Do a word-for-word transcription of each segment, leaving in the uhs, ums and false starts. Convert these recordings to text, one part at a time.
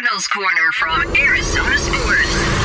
Cardinals Corner from Arizona Sports.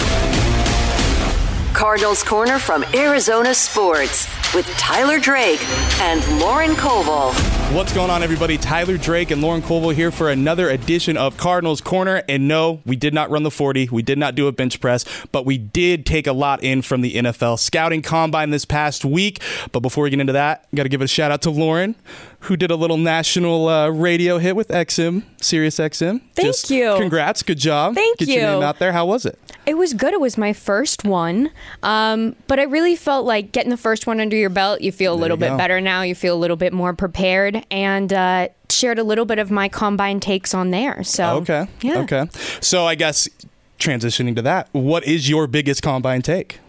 Cardinals Corner from Arizona Sports with Tyler Drake and Lauren Koval. What's going on, everybody? Tyler Drake and Lauren Koval here for another edition of Cardinals Corner. And no, we did not run the forty. We did not do a bench press, but we did take a lot in from the N F L Scouting Combine this past week. But before we get into that, got to give a shout out to Lauren, who did a little national uh, radio hit with X M, Sirius X M. Thank Just you. Congrats. Good job. Thank Get you. Get your name out there. How was it? It was good. It was my first one. Um, but I really felt like getting the first one under your belt, you feel a There little you bit go. better now. You feel a little bit more prepared, and uh, shared a little bit of my combine takes on there. So Okay. yeah. Okay. So I guess transitioning to that, what is your biggest combine take?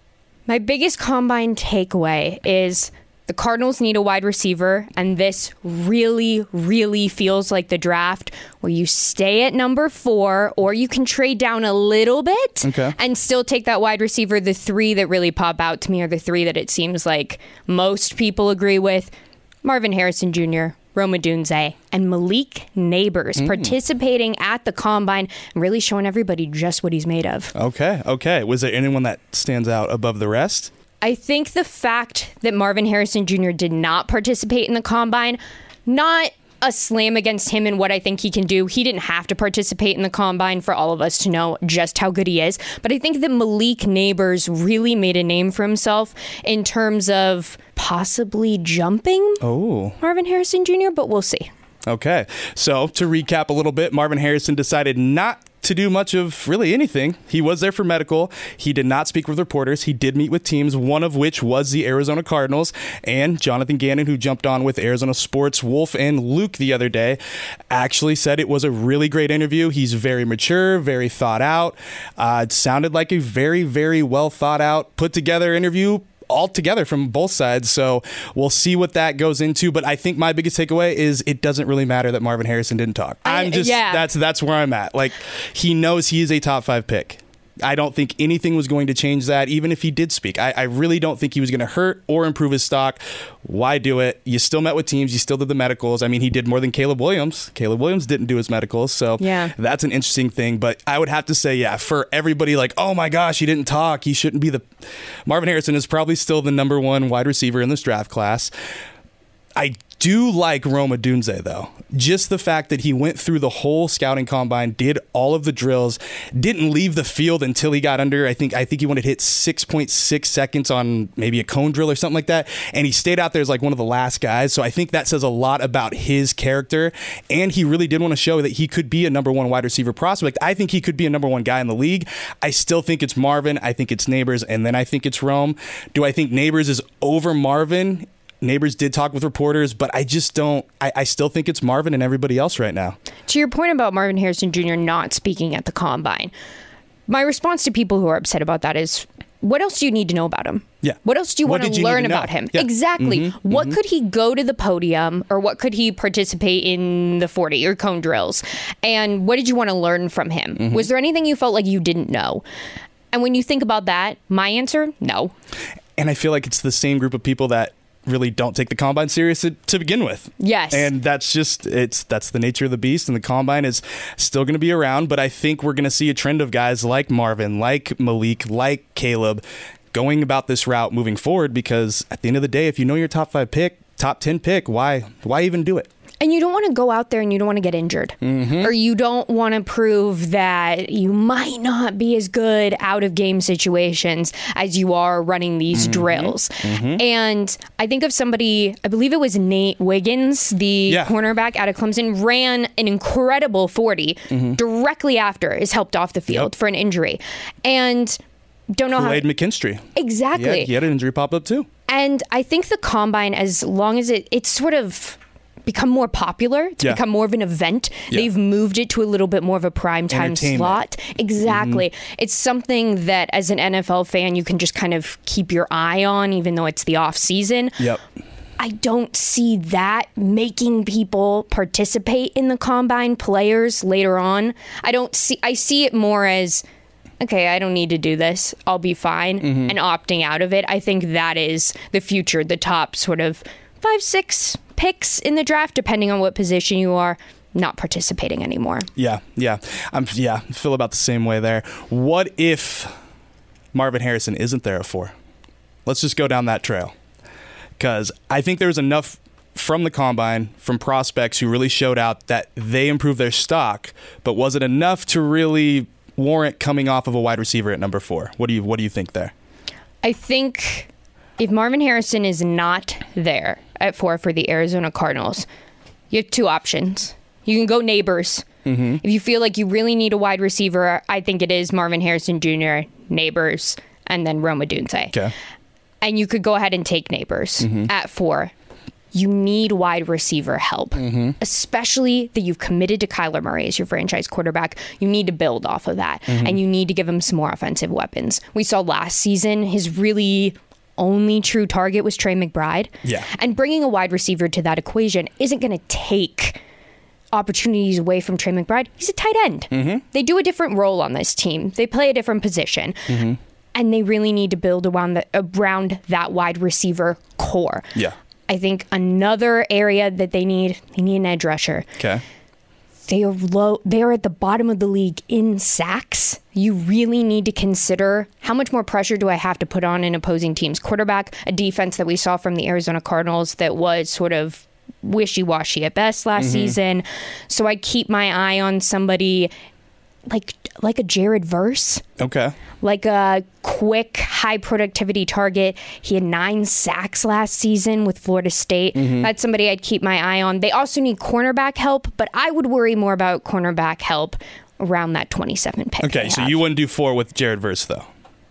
My biggest combine takeaway is the Cardinals need a wide receiver, and this really, really feels like the draft where you stay at number four, or you can trade down a little bit Okay. and still take that wide receiver. The three that really pop out to me are the three that it seems like most people agree with: Marvin Harrison Junior, Rome Odunze, and Malik Neighbors Mm. participating at the Combine and really showing everybody just what he's made of. Okay. Okay. Was there anyone that stands out above the rest? I think the fact that Marvin Harrison Junior did not participate in the Combine, not a slam against him and what I think he can do. He didn't have to participate in the Combine for all of us to know just how good he is. But I think that Malik Neighbors really made a name for himself in terms of possibly jumping Oh. Marvin Harrison Junior, but we'll see. Okay. So to recap a little bit, Marvin Harrison decided not to do much of really anything. He was there for medical. He did not speak with reporters. He did meet with teams, one of which was the Arizona Cardinals. And Jonathan Gannon, who jumped on with Arizona Sports, Wolf and Luke the other day, actually said it was a really great interview. He's very mature, very thought out. Uh, it sounded like a very, very well thought out, put together interview all together from both sides. So we'll see what that goes into. But I think my biggest takeaway is it doesn't really matter that Marvin Harrison didn't talk. I'm just, yeah. that's, that's where I'm at. Like, he knows he is a top five pick. I don't think anything was going to change that, even if he did speak. I, I really don't think he was going to hurt or improve his stock. Why do it? You still met with teams. You still did the medicals. I mean, he did more than Caleb Williams. Caleb Williams didn't do his medicals. So Yeah. that's an interesting thing. But I would have to say, yeah, for everybody like, oh my gosh, he didn't talk. He shouldn't be the... Marvin Harrison is probably still the number one wide receiver in this draft class. I do like Rome Odunze, though. Just the fact that he went through the whole scouting combine, did all of the drills, didn't leave the field until he got under, I think I think he wanted to hit six point six seconds on maybe a cone drill or something like that. And he stayed out there as like one of the last guys. So I think that says a lot about his character. And he really did want to show that he could be a number one wide receiver prospect. I think he could be a number one guy in the league. I still think it's Marvin. I think it's Neighbors. And then I think it's Rome. Do I think Neighbors is over Marvin? Neighbors did talk with reporters, but I just don't, I, I still think it's Marvin and everybody else right now. To your point about Marvin Harrison Junior not speaking at the Combine, my response to people who are upset about that is, what else do you need to know about him? Yeah. What else do you What want did to you need learn to know? about him? Yeah. Exactly. Mm-hmm, What mm-hmm. could he go to the podium, or what could he participate in the forty or cone drills? And what did you want to learn from him? Mm-hmm. Was there anything you felt like you didn't know? And when you think about that, my answer, no. And I feel like it's the same group of people that really don't take the combine serious to, to begin with. Yes. And that's just, it's that's the nature of the beast, and the combine is still going to be around. But I think we're going to see a trend of guys like Marvin, like Malik, like Caleb going about this route moving forward, because at the end of the day, if you know your top five pick, top ten pick, why why even do it? And you don't want to go out there and you don't want to get injured. Mm-hmm. Or you don't want to prove that you might not be as good out of game situations as you are running these Mm-hmm. drills. Mm-hmm. And I think of somebody, I believe it was Nate Wiggins, the Yeah. cornerback out of Clemson, ran an incredible forty Mm-hmm. directly after is helped off the field Yep. for an injury. And don't know Kool-Aid how... McKinstry. Exactly. Yeah, he had an injury pop up too. And I think the Combine, as long as it, it's sort of become more popular, it's Yeah. become more of an event. Yeah. They've moved it to a little bit more of a prime time Entertainment. slot. Exactly. Mm-hmm. It's something that as an N F L fan, you can just kind of keep your eye on, even though it's the off season. Yep. I don't see that making people participate in the Combine, players later on. I don't see, I see it more as, okay, I don't need to do this. I'll be fine. Mm-hmm. And opting out of it. I think that is the future, the top sort of five, six picks in the draft, depending on what position you are. not participating anymore. Yeah, yeah. I'm yeah, I feel about the same way there. What if Marvin Harrison isn't there at four? Let's just go down that trail. Because I think there's enough from the combine, from prospects who really showed out that they improved their stock, but was it enough to really warrant coming off of a wide receiver at number four? What do you what do you think there? I think if Marvin Harrison is not there at four for the Arizona Cardinals, you have two options. You can go Neighbors. Mm-hmm. If you feel like you really need a wide receiver, I think it is Marvin Harrison Junior, Neighbors, and then Rome Odunze. Okay. And you could go ahead and take Neighbors mm-hmm. at four. You need wide receiver help, mm-hmm. especially that you've committed to Kyler Murray as your franchise quarterback. You need to build off of that, mm-hmm. and you need to give him some more offensive weapons. We saw last season his really only true target was Trey McBride. Yeah. And bringing a wide receiver to that equation isn't going to take opportunities away from Trey McBride. He's a tight end. Mm-hmm. They do a different role on this team. They play a different position. Mm-hmm. And they really need to build around, the, around that wide receiver core. Yeah. I think another area that they need, they need an edge rusher. Okay. They are low. They are at the bottom of the league in sacks. You really need to consider how much more pressure do I have to put on an opposing team's quarterback, a defense that we saw from the Arizona Cardinals that was sort of wishy-washy at best last mm-hmm. season. So I keep my eye on somebody like like a Jared Verse. Okay. Like a quick, high productivity target. He had nine sacks last season with Florida State. Mm-hmm. That's somebody I'd keep my eye on. They also need cornerback help, but I would worry more about cornerback help around that twenty-seven pick. Okay, so you wouldn't do four with Jared Verse, though?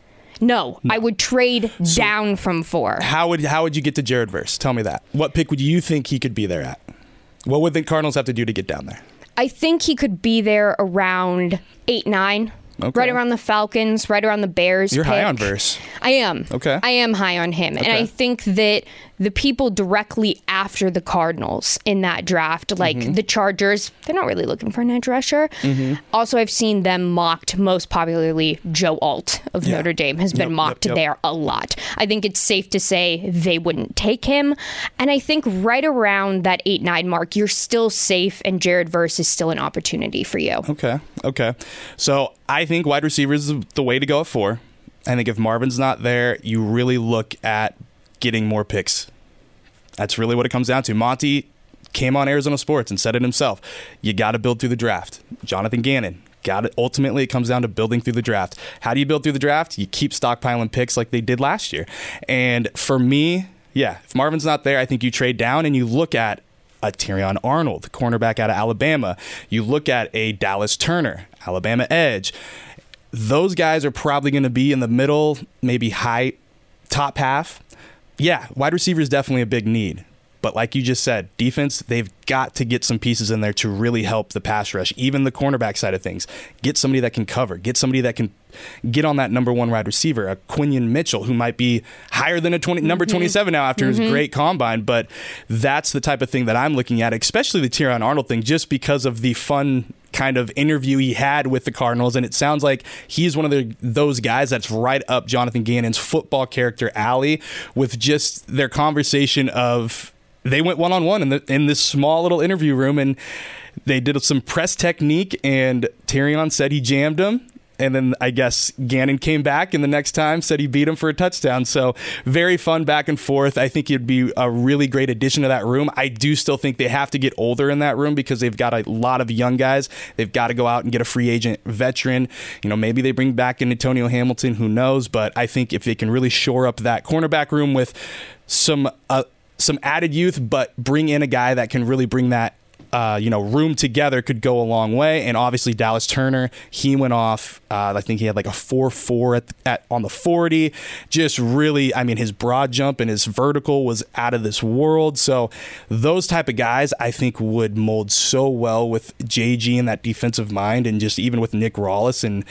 No, no. I would trade so down from four. How would how would you get to Jared Verse? Tell me that. What pick would you think he could be there at? What would the Cardinals have to do to get down there? I think he could be there around eight, nine. Okay. Right around the Falcons, right around the Bears. You're pick. high on Verse. I am. Okay. I am high on him. Okay. And I think that the people directly after the Cardinals in that draft, like mm-hmm. the Chargers, they're not really looking for an edge rusher. Mm-hmm. Also, I've seen them mocked, most popularly Joe Alt of yeah. Notre Dame has been yep, mocked yep, yep. there a lot. I think it's safe to say they wouldn't take him. And I think right around that eight nine mark, you're still safe and Jared Verse is still an opportunity for you. Okay. Okay. So I think wide receiver is the way to go at four. I think if Marvin's not there, you really look at getting more picks. That's really what it comes down to. Monty came on Arizona Sports and said it himself. You got to build through the draft. Jonathan Gannon, got it. Ultimately, it comes down to building through the draft. How do you build through the draft? You keep stockpiling picks like they did last year. And for me, yeah, if Marvin's not there, I think you trade down and you look at a Terrion Arnold, cornerback out of Alabama. You look at a Dallas Turner, Alabama edge. Those guys are probably going to be in the middle, maybe high, top half. Yeah, wide receiver is definitely a big need. But like you just said, defense, they've got to get some pieces in there to really help the pass rush, even the cornerback side of things. Get somebody that can cover. Get somebody that can get on that number one wide receiver, a Quinion Mitchell, who might be higher than a twenty, mm-hmm. number twenty-seven now after mm-hmm. his great combine. But that's the type of thing that I'm looking at, especially the Terrion Arnold thing, just because of the fun kind of interview he had with the Cardinals. And it sounds like he's one of the, those guys that's right up Jonathan Gannon's football character alley with just their conversation of, they went one-on-one in the in this small little interview room, and they did some press technique, and Terrion said he jammed him. And then I guess Gannon came back, and the next time said he beat him for a touchdown. So very fun back and forth. I think he'd be a really great addition to that room. I do still think they have to get older in that room because they've got a lot of young guys. They've got to go out and get a free agent veteran. You know, maybe they bring back an Antonio Hamilton, who knows? But I think if they can really shore up that cornerback room with some uh, some added youth, but bring in a guy that can really bring that Uh, you know, room together, could go a long way. And obviously Dallas Turner, he went off. Uh, I think he had like a four four at, at on the forty. Just really, I mean, his broad jump and his vertical was out of this world. So those type of guys, I think, would mold so well with J G and that defensive mind, and just even with Nick Rawlis. And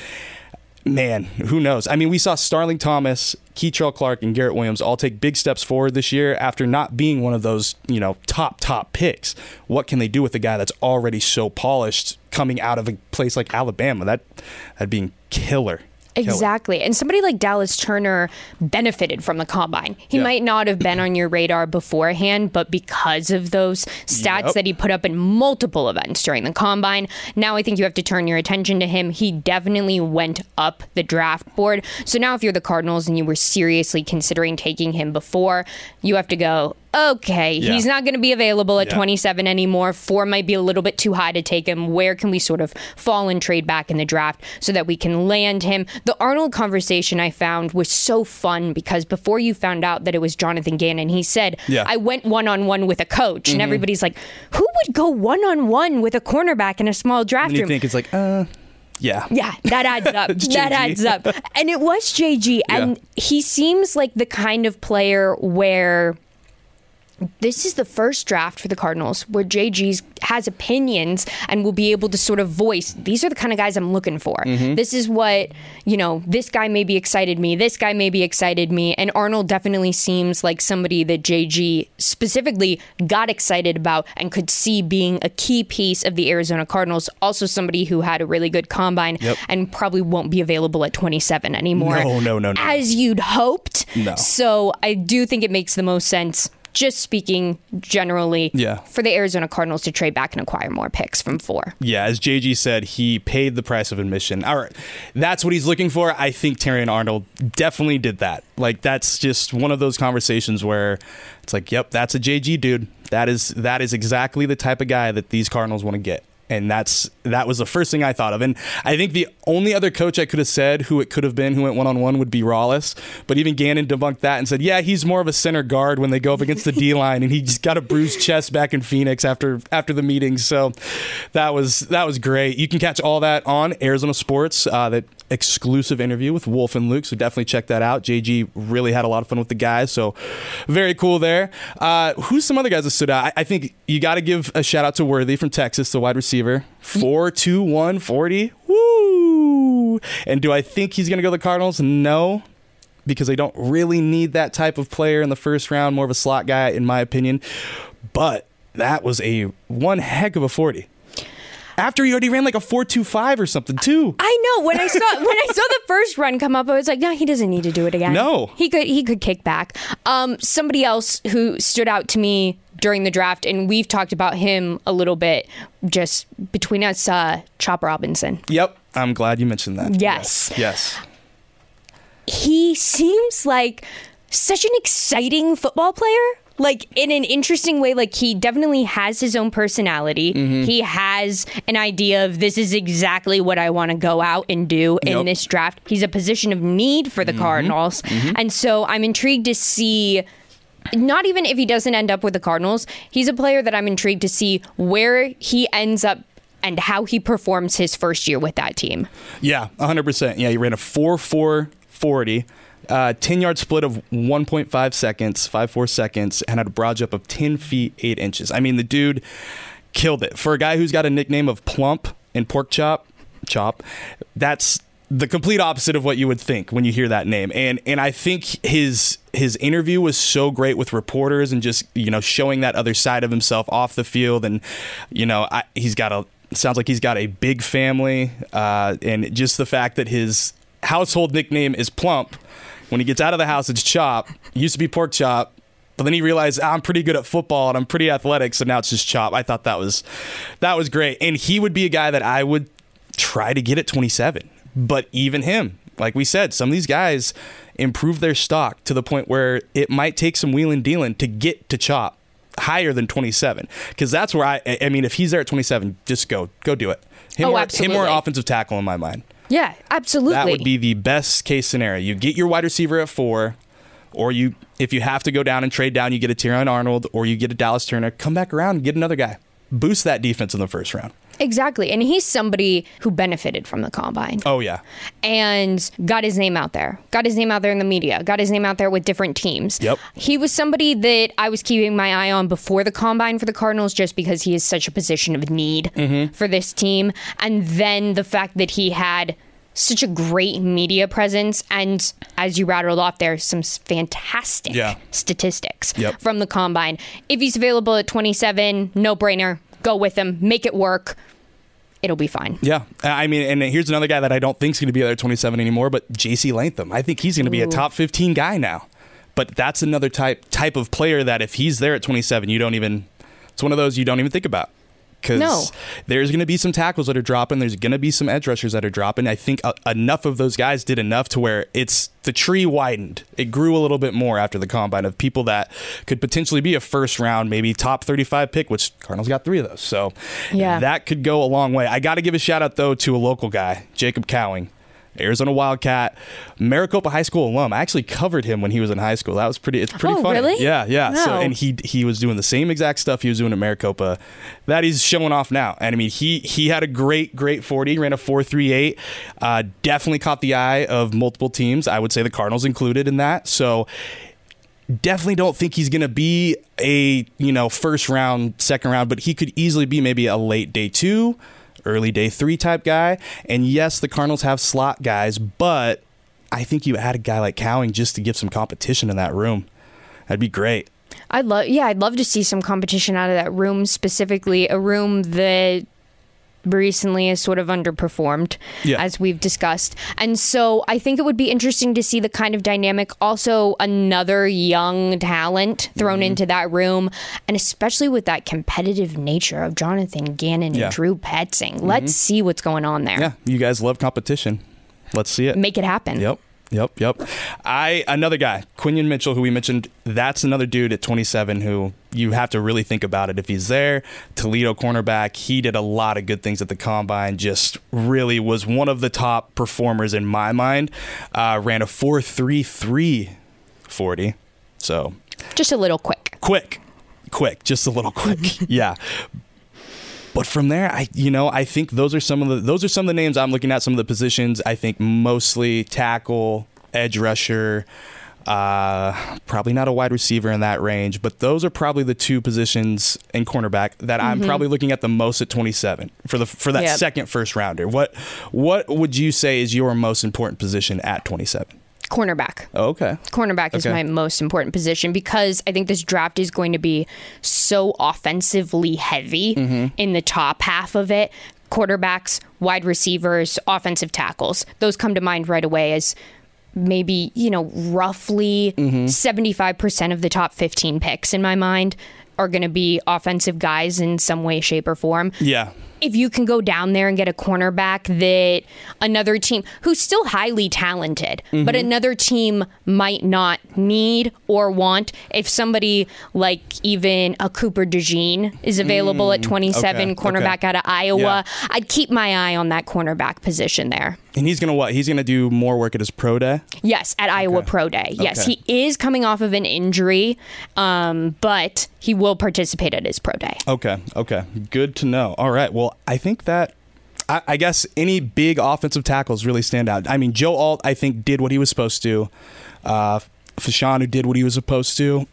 man, who knows? I mean, we saw Starling Thomas, Keitrell Clark, and Garrett Williams all take big steps forward this year after not being one of those, you know, top, top picks. What can they do with a guy that's already so polished coming out of a place like Alabama? That, that'd be killer. Exactly. And somebody like Dallas Turner benefited from the combine. He Yeah. might not have been on your radar beforehand, but because of those stats Yep. that he put up in multiple events during the combine, now I think you have to turn your attention to him. He definitely went up the draft board. So now if you're the Cardinals and you were seriously considering taking him before, you have to go, okay, Yeah. he's not going to be available at Yeah. twenty-seven anymore. Four might be a little bit too high to take him. Where can we sort of fall and trade back in the draft so that we can land him? The Arnold conversation I found was so fun because before you found out that it was Jonathan Gannon, he said, Yeah. I went one-on-one with a coach. And everybody's like, who would go one-on-one with a cornerback in a small draft And you room? think it's like, uh, yeah. Yeah, that adds up. It's that J G. adds up. And it was J G. And Yeah. he seems like the kind of player where this is the first draft for the Cardinals where J G has opinions and will be able to sort of voice, these are the kind of guys I'm looking for. Mm-hmm. This is what, you know, this guy maybe excited me. This guy maybe excited me. And Arnold definitely seems like somebody that J G specifically got excited about and could see being a key piece of the Arizona Cardinals. Also somebody who had a really good combine Yep. and probably won't be available at twenty-seven anymore. No, no, no, no. As you'd hoped. No. So I do think it makes the most sense, just speaking generally, Yeah. for the Arizona Cardinals to trade back and acquire more picks from four. Yeah, as J G said, he paid the price of admission. All right, that's what he's looking for. I think Terrion Arnold definitely did that. Like, that's just one of those conversations where it's like, yep, that's a J G dude. That is that is exactly the type of guy that these Cardinals want to get. And that's that was the first thing I thought of. And I think the only other coach I could have said who it could have been who went one-on-one would be Rollis. But even Gannon debunked that and said, yeah, he's more of a center guard when they go up against the D-line. And he just got a bruised chest back in Phoenix after after the meeting. So that was that was great. You can catch all that on Arizona Sports, uh, that exclusive interview with Wolf and Luke. So definitely check that out. J G really had a lot of fun with the guys. So very cool there. Uh, who's some other guys that stood out? I, I think you got to give a shout out to Worthy from Texas, the wide receiver. four two one forty. Woo! And do I think he's going to go to the Cardinals? No, because they don't really need that type of player in the first round. More of a slot guy, in my opinion. But that was a one heck of a forty. After he already ran like a four two five or something, too. I know. When I saw when I saw the first run come up, I was like, no, he doesn't need to do it again. No. He could he could kick back. Um, somebody else who stood out to me during the draft, and we've talked about him a little bit just between us, uh, Chop Robinson. Yep. I'm glad you mentioned that. Yes. Yes. He seems like such an exciting football player. Like, in an interesting way, like, he definitely has his own personality. Mm-hmm. He has an idea of this is exactly what I want to go out and do in Yep. this draft. He's a position of need for the Mm-hmm. Cardinals. Mm-hmm. And so I'm intrigued to see, not even if he doesn't end up with the Cardinals, he's a player that I'm intrigued to see where he ends up and how he performs his first year with that team. Yeah, one hundred percent. Yeah, he ran a four four forty. Uh, ten-yard split of one point five seconds, five four seconds, and had a broad jump of ten feet, eight inches. I mean, the dude killed it. For a guy who's got a nickname of Plump and Pork Chop, Chop, that's the complete opposite of what you would think when you hear that name. And and I think his his interview was so great with reporters and just, you know, showing that other side of himself off the field. And, you know, I, he's got a, sounds like he's got a big family. Uh, and just the fact that his household nickname is Plump. When he gets out of the house, it's Chop. It used to be Pork Chop, but then he realized, ah, I'm pretty good at football and I'm pretty athletic, so now it's just Chop. I thought that was that was great, and he would be a guy that I would try to get at twenty-seven. But even him, like we said, some of these guys improve their stock to the point where it might take some wheeling dealing to get to Chop higher than twenty-seven, because that's where I. I mean, if he's there at twenty-seven, just go go do it. Him, Oh, or, him absolutely. or offensive tackle in my mind. Yeah, absolutely. That would be the best case scenario. You get your wide receiver at four, or you, if you have to go down and trade down, you get a Terrion Arnold, or you get a Dallas Turner. Come back around and get another guy. Boost that defense in the first round. Exactly. And he's somebody who benefited from the combine Oh, yeah. and got his name out there, got his name out there in the media, got his name out there with different teams. Yep. He was somebody that I was keeping my eye on before the combine for the Cardinals just because he is such a position of need Mm-hmm. for this team. And then the fact that he had such a great media presence and, as you rattled off there, some s- fantastic Yeah. statistics Yep. from the combine. If he's available at twenty-seven, no brainer. Go with him, make it work. it'll be fine. Yeah. I mean, and here's another guy that I don't think is going to be there at twenty-seven anymore, but J C Latham. I think he's going to be Ooh. a top fifteen guy now. But that's another type type of player that if he's there at twenty-seven, you don't even, it's one of those you don't even think about. Because no. there's going to be some tackles that are dropping. There's going to be some edge rushers that are dropping. I think uh, enough of those guys did enough to where it's the tree widened. It grew a little bit more after the combine of people that could potentially be a first round, maybe top thirty-five pick, which Cardinals got three of those. So yeah. that could go a long way. I got to give a shout out, though, to a local guy, Jacob Cowing. Arizona Wildcat, Maricopa High School alum. I actually covered him when he was in high school. That was pretty. It's pretty oh, funny. Really? Yeah, yeah. Wow. So and he he was doing the same exact stuff he was doing at Maricopa, that he's showing off now. And I mean, he he had a great great forty, ran a four three eight. Uh, definitely caught the eye of multiple teams. I would say the Cardinals included in that. So definitely don't think he's going to be a you know first round, second round, but he could easily be maybe a late day two. Early day three type guy. And yes, the Cardinals have slot guys, but I think you add a guy like Cowing just to give some competition in that room. That'd be great. I'd love, yeah, I'd love to see some competition out of that room, specifically a room that recently has sort of underperformed, yeah. as we've discussed. And so I think it would be interesting to see the kind of dynamic, also another young talent thrown mm-hmm. into that room, and especially with that competitive nature of Jonathan Gannon yeah. and Drew Petzing. Mm-hmm. Let's see what's going on there. Yeah, you guys love competition. Let's see it. Make it happen. Yep. Yep, yep. I another guy, Quinion Mitchell, who we mentioned. That's another dude at twenty-seven who you have to really think about it if he's there. Toledo cornerback. He did a lot of good things at the combine. Just really was one of the top performers in my mind. Uh, ran a four three three forty. So just a little quick. Quick, quick, just a little quick. Yeah. But from there, I you know I think those are some of the those are some of the names I'm looking at. Some of the positions I think mostly tackle, edge rusher, uh, probably not a wide receiver in that range. But those are probably the two positions in cornerback that mm-hmm. I'm probably looking at the most at twenty-seven for the for that yep. second first rounder. What what would you say is your most important position at twenty-seven? Cornerback. Oh, okay. Cornerback is okay. my most important position because I think this draft is going to be so offensively heavy mm-hmm. in the top half of it. Quarterbacks, wide receivers, offensive tackles. Those come to mind right away as maybe, you know, roughly mm-hmm. seventy-five percent of the top fifteen picks in my mind are going to be offensive guys in some way, shape, or form. Yeah. If you can go down there and get a cornerback that another team, who's still highly talented, mm-hmm. but another team might not need or want, if somebody like even a Cooper DeJean is available mm, at twenty-seven, okay, cornerback okay. out of Iowa, yeah. I'd keep my eye on that cornerback position there. And he's going to what? He's going to do more work at his pro day? Yes, at Iowa okay. Pro Day. Yes, okay. He is coming off of an injury, um, but he will participate at his pro day. Okay, okay. Good to know. All right, well, I think that, I, I guess any big offensive tackles really stand out. I mean, Joe Alt, I think, did what he was supposed to. Uh, Fashanu did what he was supposed to.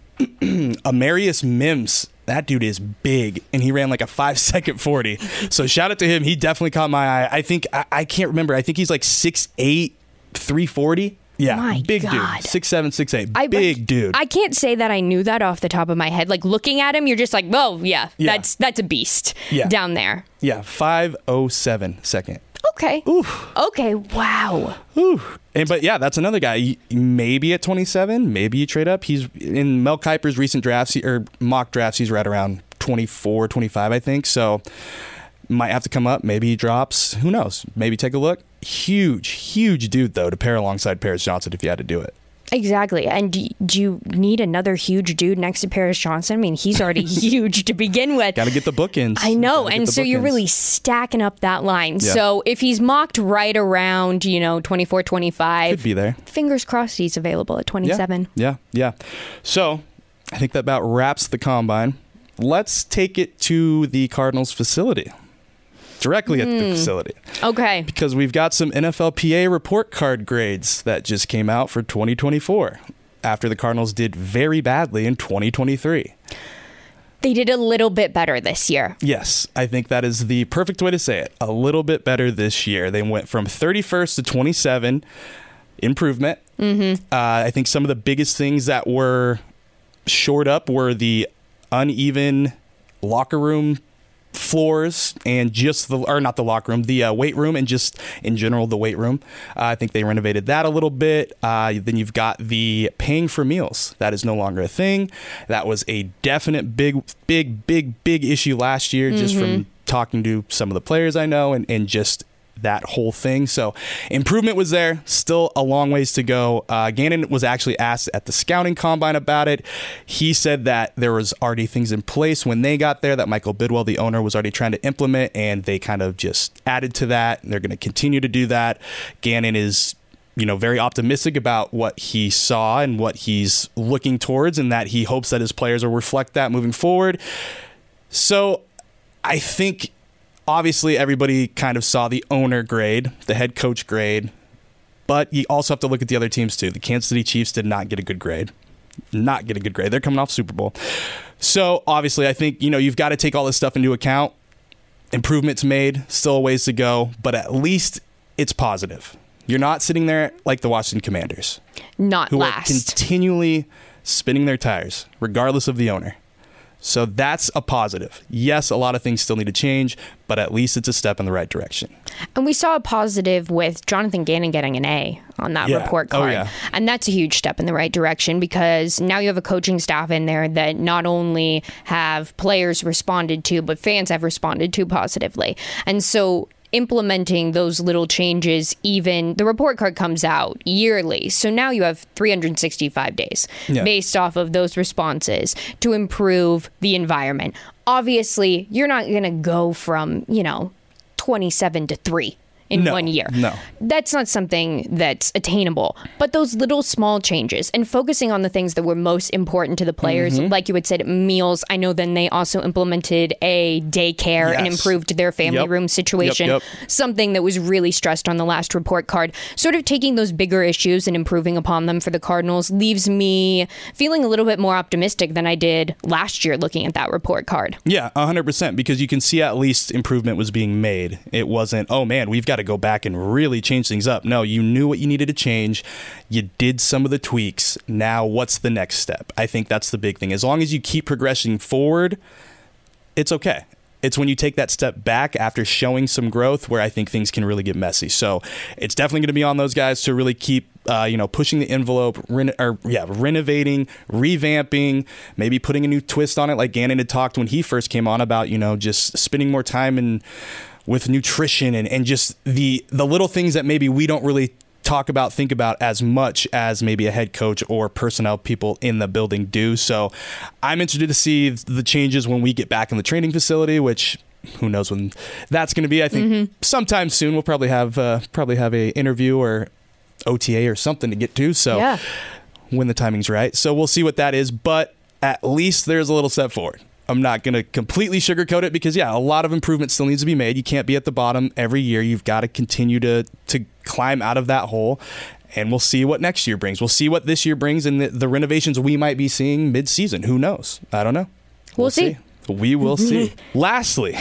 Amarius Mims, that dude is big, and he ran like a five-second forty. So shout out to him. He definitely caught my eye. I think, I, I can't remember. I think he's like six eight, three forty. Yeah, my big God. dude. six seven, six eight. I, big dude. I can't say that I knew that off the top of my head. Like, looking at him, you're just like, oh, yeah, yeah. that's that's a beast yeah. down there. Yeah, five oh seven second. Okay. Oof. Okay, wow. Oof. And, but yeah, that's another guy. Maybe at twenty-seven, maybe you trade up. He's in Mel Kiper's recent drafts, or mock drafts, he's right around twenty-four, twenty-five, I think. So might have to come up. Maybe he drops. Who knows? Maybe take a look. Huge, huge dude, though, to pair alongside Paris Johnson if you had to do it. Exactly. And do, do you need another huge dude next to Paris Johnson? I mean, he's already huge to begin with. Got to get the bookends. I know. And so bookends. You're really stacking up that line. Yeah. So if he's mocked right around, you know, twenty-four, twenty-five. Could be there. Fingers crossed he's available at twenty-seven. Yeah, yeah. yeah. So I think that about wraps the combine. Let's take it to the Cardinals facility. Directly at mm. the facility. Okay. Because we've got some N F L P A report card grades that just came out for twenty twenty-four after the Cardinals did very badly in twenty twenty-three. They did a little bit better this year. Yes, I think that is the perfect way to say it. A little bit better this year. They went from thirty-first to twenty-seven. Improvement. Mm-hmm. Uh, I think some of the biggest things that were shored up were the uneven locker room floors and just the, or not the locker room, the uh, weight room, and just in general the weight room. Uh, I think they renovated that a little bit. Uh, then you've got the paying for meals. That is no longer a thing. That was a definite big, big, big, big issue last year, just mm-hmm. from talking to some of the players I know, and, and just that whole thing. So improvement was there, still a long ways to go. Uh, Gannon was actually asked at the scouting combine about it. He said that there was already things in place when they got there that Michael Bidwell, the owner, was already trying to implement, and they kind of just added to that. They're going to continue to do that. Gannon is, you know, very optimistic about what he saw and what he's looking towards, and that he hopes that his players will reflect that moving forward. So I think obviously everybody kind of saw the owner grade, the head coach grade, but you also have to look at the other teams too. The Kansas City Chiefs did not get a good grade. Not get a good grade. They're coming off Super Bowl. So obviously I think, you know, you've got to take all this stuff into account. Improvements made, still a ways to go, but at least it's positive. You're not sitting there like the Washington Commanders. Not who last. Are continually spinning their tires, regardless of the owner. So that's a positive. Yes, a lot of things still need to change, but at least it's a step in the right direction. And we saw a positive with Jonathan Gannon getting an A on that yeah. report card. Oh, yeah. And that's a huge step in the right direction, because now you have a coaching staff in there that not only have players responded to, but fans have responded to positively. And so implementing those little changes, even the report card comes out yearly. So now you have three hundred sixty-five days yeah. based off of those responses to improve the environment. Obviously, you're not going to go from, you know, twenty-seven to three in no, one year. No. That's not something that's attainable. But those little small changes and focusing on the things that were most important to the players, mm-hmm. like you had said, meals. I know then they also implemented a daycare yes. and improved their family yep. room situation, yep, yep. something that was really stressed on the last report card. Sort of taking those bigger issues and improving upon them for the Cardinals leaves me feeling a little bit more optimistic than I did last year looking at that report card. Yeah, one hundred percent, because you can see at least improvement was being made. It wasn't, oh man, we've got to go back and really change things up. No, you knew what you needed to change. You did some of the tweaks. Now, what's the next step? I think that's the big thing. As long as you keep progressing forward, it's okay. It's when you take that step back after showing some growth where I think things can really get messy. So it's definitely going to be on those guys to really keep, uh, you know, pushing the envelope, reno- or yeah, renovating, revamping, maybe putting a new twist on it, like Gannon had talked when he first came on about, you know, just spending more time in with nutrition and, and just the the little things that maybe we don't really talk about, think about as much as maybe a head coach or personnel people in the building do. So I'm interested to see the changes when we get back in the training facility, which who knows when that's going to be. I think mm-hmm. sometime soon we'll probably have uh, probably have a interview or O T A or something to get to. So yeah. when the timing's right. So we'll see what that is. But at least there's a little step forward. I'm not going to completely sugarcoat it because, yeah, a lot of improvement still needs to be made. You can't be at the bottom every year. You've got to continue to to climb out of that hole, and we'll see what next year brings. We'll see what this year brings and the, the renovations we might be seeing mid-season. Who knows? I don't know. We'll, we'll see. see. We will see. Lastly,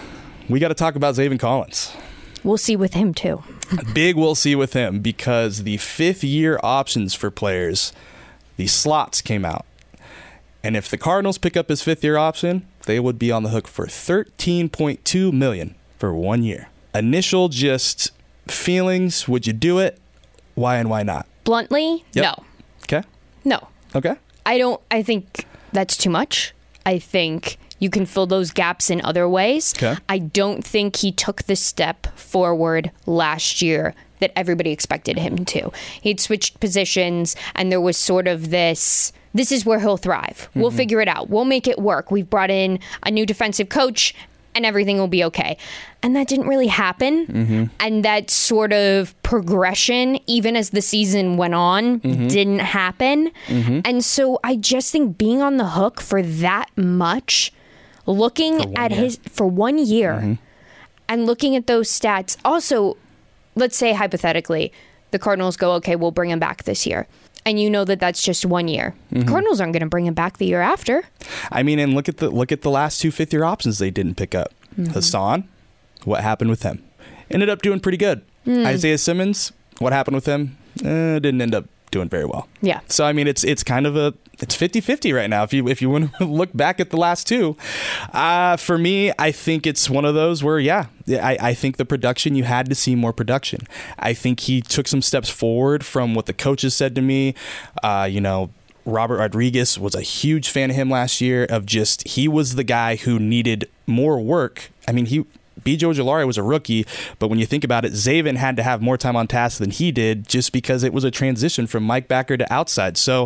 we got to talk about Zaven Collins. We'll see with him, too. Big we'll see with him because the fifth-year options for players, the slots came out. And if the Cardinals pick up his fifth-year option, they would be on the hook for thirteen point two million dollars for one year. Initial just feelings, would you do it? Why and why not? Bluntly, yep. no. Okay. No. Okay. I don't, I think that's too much. I think you can fill those gaps in other ways. Okay. I don't think he took the step forward last year that everybody expected him to. He'd switched positions, and there was sort of this, this is where he'll thrive. We'll mm-hmm. figure it out. We'll make it work. We've brought in a new defensive coach, and everything will be okay. And that didn't really happen. Mm-hmm. And that sort of progression, even as the season went on, mm-hmm. didn't happen. Mm-hmm. And so I just think being on the hook for that much, looking at year. his, for one year, mm-hmm. and looking at those stats, also, let's say hypothetically, the Cardinals go, okay, we'll bring him back this year. And you know that that's just one year. Mm-hmm. Cardinals aren't going to bring him back the year after. I mean, and look at the look at the last two fifth-year options they didn't pick up. Mm-hmm. Hassan, what happened with him? Ended up doing pretty good. Mm. Isaiah Simmons, what happened with him? Eh, didn't end up doing very well. Yeah. So I mean, it's it's kind of a it's fifty-fifty right now. If you if you want to look back at the last two, uh, for me, I think it's one of those where yeah, I, I think the production, you had to see more production. I think he took some steps forward from what the coaches said to me. Uh, you know. Robert Rodriguez was a huge fan of him last year, of just he was the guy who needed more work. I mean, he B J Ojulari was a rookie, but when you think about it, Zaven had to have more time on task than he did just because it was a transition from Mike Backer to outside. So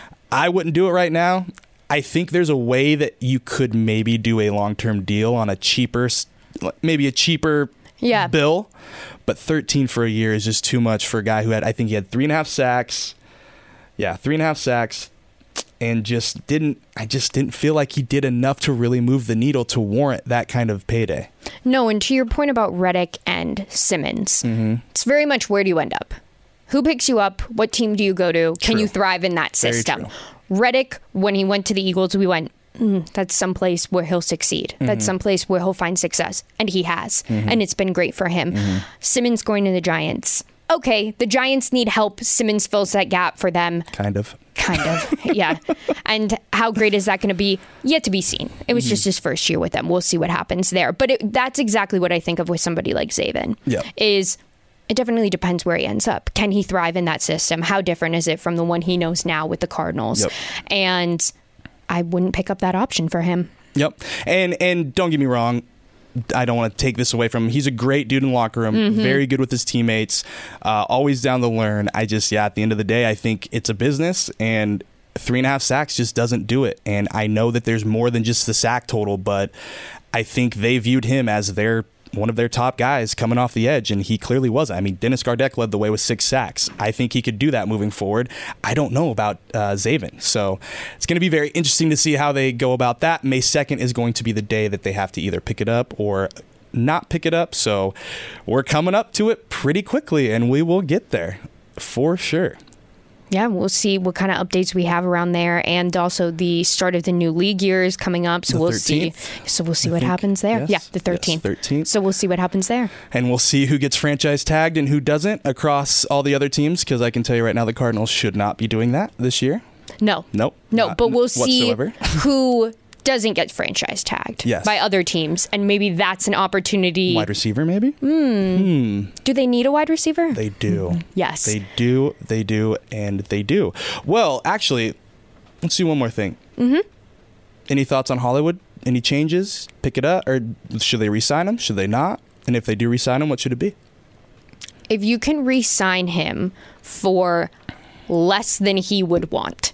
I wouldn't do it right now. I think there's a way that you could maybe do a long-term deal on a cheaper, maybe a cheaper yeah. bill, but thirteen for a year is just too much for a guy who had, I think he had three and a half sacks. Yeah, three and a half sacks, and just didn't. I just didn't feel like he did enough to really move the needle to warrant that kind of payday. No, and to your point about Reddick and Simmons, mm-hmm. it's very much where do you end up? Who picks you up? What team do you go to? Can True. you thrive in that system? Very true. Reddick, when he went to the Eagles, we went, mm, that's someplace where he'll succeed. Mm-hmm. That's someplace where he'll find success. And he has. Mm-hmm. And it's been great for him. Mm-hmm. Simmons going to the Giants. Okay, the Giants need help. Simmons fills that gap for them. Kind of. Kind of, yeah. And how great is that going to be? Yet to be seen. It was mm-hmm. just his first year with them. We'll see what happens there. But it, that's exactly what I think of with somebody like Zaven. Yeah. Is it definitely depends where he ends up. Can he thrive in that system? How different is it from the one he knows now with the Cardinals? Yep. And I wouldn't pick up that option for him. Yep. And and don't get me wrong, I don't want to take this away from him. He's a great dude in the locker room, mm-hmm. very good with his teammates, uh, always down to learn. I just, yeah, at the end of the day, I think it's a business, and three and a half sacks just doesn't do it. And I know that there's more than just the sack total, but I think they viewed him as their one of their top guys coming off the edge, and he clearly wasn't. I mean, Dennis Gardeck led the way with six sacks. I think he could do that moving forward. I don't know about uh, Zaven, so it's going to be very interesting to see how they go about that. May second is going to be the day that they have to either pick it up or not pick it up, so we're coming up to it pretty quickly, and we will get there for sure. Yeah, we'll see what kind of updates we have around there, and also the start of the new league year is coming up. So the we'll thirteenth, see. So we'll see I what think. happens there. Yes. Yeah, the thirteenth. Yes, thirteenth. So we'll see what happens there, and we'll see who gets franchise tagged and who doesn't across all the other teams. Because I can tell you right now, the Cardinals should not be doing that this year. No, nope, no. But we'll see whatsoever. who doesn't get franchise tagged yes. by other teams, and maybe that's an opportunity. Wide receiver, maybe? Mm. Hmm. Do they need a wide receiver? They do. Mm-hmm. Yes. They do, they do, and they do. Well, actually, let's do one more thing. Mm-hmm. Any thoughts on Hollywood? Any changes? Pick it up? Or should they re-sign him? Should they not? And if they do re-sign him, what should it be? If you can re-sign him for less than he would want,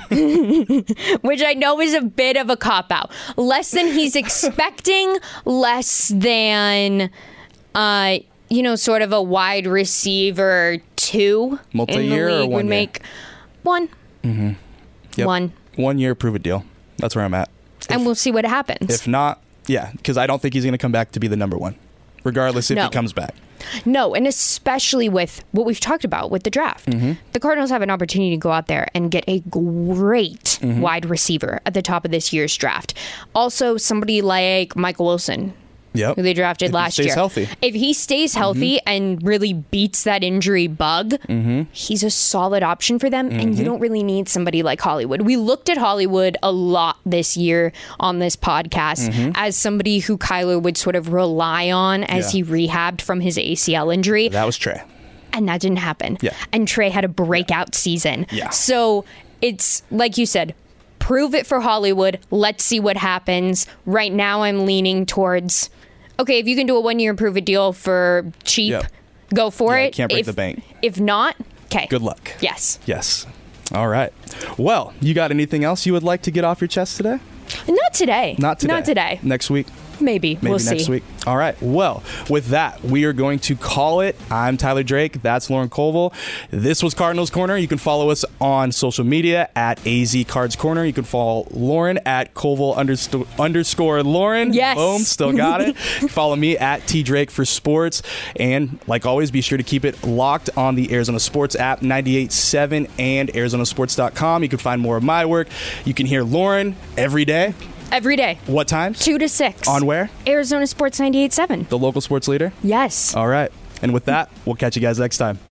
which I know is a bit of a cop-out. Less than he's expecting, less than, uh, you know, sort of a wide receiver two multi-year in the league or one would year? make one. Mm-hmm. Yep. One. One year, prove it deal. That's where I'm at. And if, we'll see what happens. If not, yeah, because I don't think he's going to come back to be the number one, regardless if no. he comes back. No, and especially with what we've talked about with the draft. Mm-hmm. The Cardinals have an opportunity to go out there and get a great mm-hmm. wide receiver at the top of this year's draft. Also, somebody like Michael Wilson, yep. who they drafted if last he stays year. Healthy. If he stays healthy mm-hmm. and really beats that injury bug, mm-hmm. he's a solid option for them, mm-hmm. and you don't really need somebody like Hollywood. We looked at Hollywood a lot this year on this podcast mm-hmm. as somebody who Kyler would sort of rely on as yeah. he rehabbed from his A C L injury. That was Trey. And that didn't happen. Yeah. And Trey had a breakout yeah. season. Yeah. So it's, like you said, prove it for Hollywood. Let's see what happens. Right now I'm leaning towards, okay, if you can do a one-year prove-it deal for cheap, yep. go for yeah, it. Can't break if, the bank. If not, okay. Good luck. Yes. Yes. All right. Well, you got anything else you would like to get off your chest today? Not today. Not today. Not today. Next week? Maybe. Maybe we'll next see. week. All right. Well, with that, we are going to call it. I'm Tyler Drake. That's Lauren Colville. This was Cardinals Corner. You can follow us on social media at A Z Cards Corner. You can follow Lauren at Colville underscore, underscore Lauren. Yes. Boom. Still got it. Follow me at T Drake for sports. And like always, be sure to keep it locked on the Arizona Sports app, ninety-eight point seven and Arizona Sports dot com. You can find more of my work. You can hear Lauren every day. Every day. What times? Two to six. On where? Arizona Sports ninety-eight point seven. The local sports leader? Yes. All right. And with that, we'll catch you guys next time.